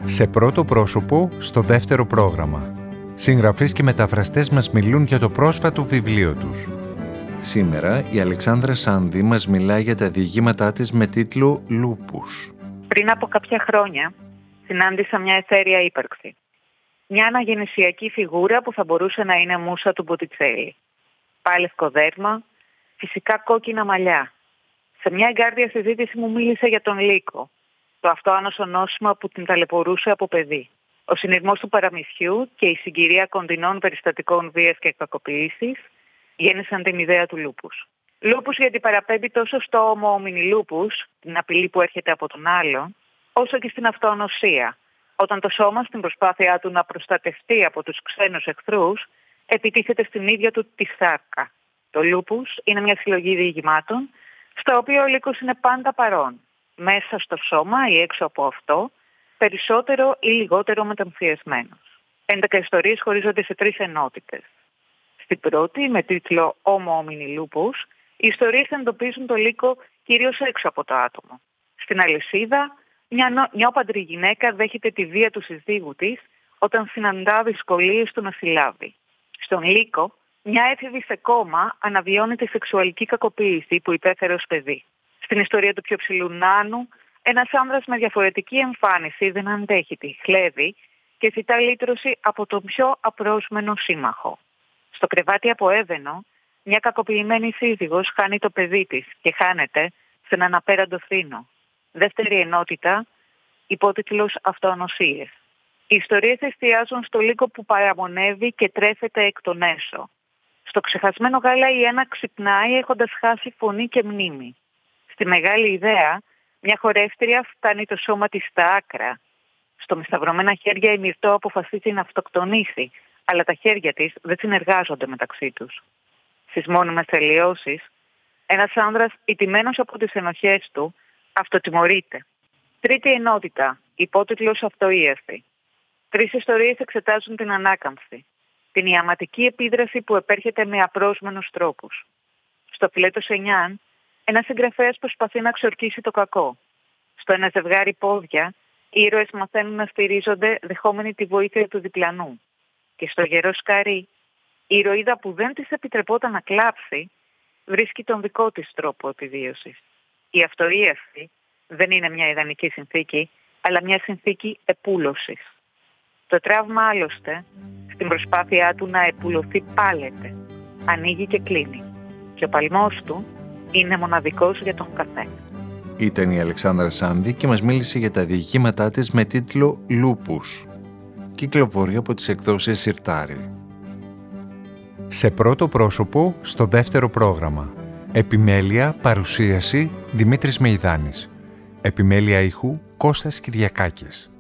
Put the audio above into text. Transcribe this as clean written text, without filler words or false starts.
Σε πρώτο πρόσωπο, στο δεύτερο πρόγραμμα. Συγγραφείς και μεταφραστές μας μιλούν για το πρόσφατο βιβλίο τους. Σήμερα η Αλεξάνδρα Σάνδη μας μιλάει για τα διηγήματά της με τίτλο «Λούπους». Πριν από κάποια χρόνια συνάντησα μια αιθέρια ύπαρξη. Μια αναγεννησιακή φιγούρα που θα μπορούσε να είναι μούσα του Μποτιτσέλη. Πάλευκο δέρμα, φυσικά κόκκινα μαλλιά. Σε μια εγκάρδια συζήτηση μου μίλησε για τον Λύκο, το αυτοάνωσο νόσημα που την ταλαιπωρούσε από παιδί. Ο συνειρμός του παραμυθιού και η συγκυρία κοντινών περιστατικών βίας και κακοποίησης γέννησαν την ιδέα του λούπους. Λούπους γιατί παραπέμπει τόσο στο ομοομινι λούπους, την απειλή που έρχεται από τον άλλον, όσο και στην αυτοανοσία, όταν το σώμα στην προσπάθειά του να προστατευτεί από τους ξένους εχθρούς, επιτίθεται στην ίδια του τη σάρκα. Το λούπους είναι μια συλλογή διηγημάτων, στα οποία ο Λύκος είναι πάντα παρόν, μέσα στο σώμα ή έξω από αυτό, περισσότερο ή λιγότερο μεταμφιεσμένος. 11 ιστορίες χωρίζονται σε 3 ενότητες. Στην πρώτη, με τίτλο «Homo homini lupus», οι ιστορίες εντοπίζουν το Λύκο κυρίως έξω από το άτομο. Στην αλυσίδα, μια νεόπαντρη γυναίκα δέχεται τη βία του συζύγου της όταν συναντά δυσκολίες του να συλλάβει. Στον Λύκο, μια έφηβη σε κόμμα αναβιώνει τη σεξουαλική κακοποίηση που υπέφερε ως παιδί. Στην ιστορία του πιο ψηλού νάνου, ένας άνδρας με διαφορετική εμφάνιση δεν αντέχει τη χλέβη και ζητά λύτρωση από τον πιο απρόσμενο σύμμαχο. Στο κρεβάτι από έβαινο, μια κακοποιημένη σύζυγος χάνει το παιδί της και χάνεται σε έναν απέραντο θρήνο. Δεύτερη ενότητα, υπότιτλος «Αυτοανοσίες». Οι ιστορίες εστιάζουν στο Λύκο που παραμονεύει και τρέφεται εκ των έσω. Στο ξεχασμένο γάλα η ένα ξυπνάει έχοντας χάσει φωνή και μνήμη. Στη μεγάλη ιδέα, μια χορεύτρια φτάνει το σώμα της στα άκρα. Στο με σταυρωμένα χέρια η Μυρτώ αποφασίζει να αυτοκτονήσει, αλλά τα χέρια της δεν συνεργάζονται μεταξύ τους. Στις μόνιμες τελειώσεις, ένας άνδρας ηττημένος από τις ενοχές του αυτοτιμωρείται. Τρίτη ενότητα, υπότιτλος «Αυτοίαση». 3 ιστορίες εξετάζουν την ανάκαμψη, την ιαματική επίδραση που επέρχεται με απρόσμενους τρόπους. Στο Φιλέτο Σενιάν, ένας συγγραφέας προσπαθεί να ξορκίσει το κακό. Στο Ένα ζευγάρι πόδια, οι ήρωες μαθαίνουν να στηρίζονται δεχόμενοι τη βοήθεια του διπλανού. Και στο Γερό Σκαρί, η ηρωίδα που δεν της επιτρεπόταν να κλάψει, βρίσκει τον δικό της τρόπο επιβίωσης. Η αυτοίαση δεν είναι μια ιδανική συνθήκη, αλλά μια συνθήκη επούλωσης. Το τραύμα άλλωστε, στην προσπάθειά του να επουλωθεί πάλεται, ανοίγει και κλείνει. Και ο παλμός του είναι μοναδικός για τον καθένα. Ήταν η Αλεξάνδρα Σάνδη και μας μίλησε για τα διηγήματά της με τίτλο «Λούπους». Κυκλοφορεί από τις εκδόσεις Σιρτάρι. Σε πρώτο πρόσωπο, στο δεύτερο πρόγραμμα. Επιμέλεια, παρουσίαση, Δημήτρης Μεϊδάνης. Επιμέλεια ήχου, Κώστας Κυριακάκης.